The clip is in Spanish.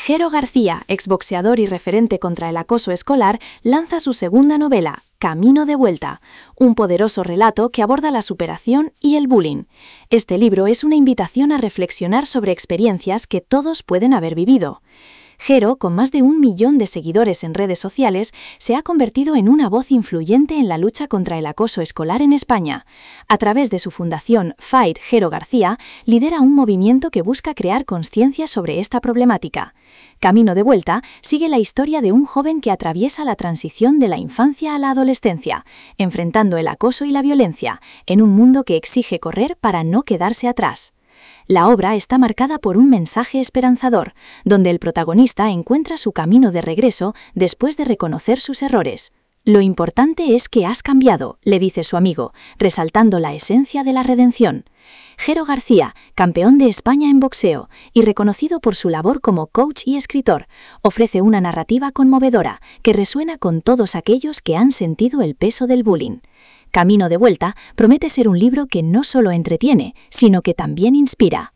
Jero García, exboxeador y referente contra el acoso escolar, lanza su segunda novela, Camino de vuelta, un poderoso relato que aborda la superación y el bullying. Este libro es una invitación a reflexionar sobre experiencias que todos pueden haber vivido. Jero, con más de 1 millón de seguidores en redes sociales, se ha convertido en una voz influyente en la lucha contra el acoso escolar en España. A través de su fundación Fight Jero García, lidera un movimiento que busca crear conciencia sobre esta problemática. Camino de vuelta sigue la historia de un joven que atraviesa la transición de la infancia a la adolescencia, enfrentando el acoso y la violencia, en un mundo que exige correr para no quedarse atrás. La obra está marcada por un mensaje esperanzador, donde el protagonista encuentra su camino de regreso después de reconocer sus errores. Lo importante es que has cambiado, le dice su amigo, resaltando la esencia de la redención. Jero García, campeón de España en boxeo y reconocido por su labor como coach y escritor, ofrece una narrativa conmovedora que resuena con todos aquellos que han sentido el peso del bullying. Camino de vuelta promete ser un libro que no solo entretiene, sino que también inspira.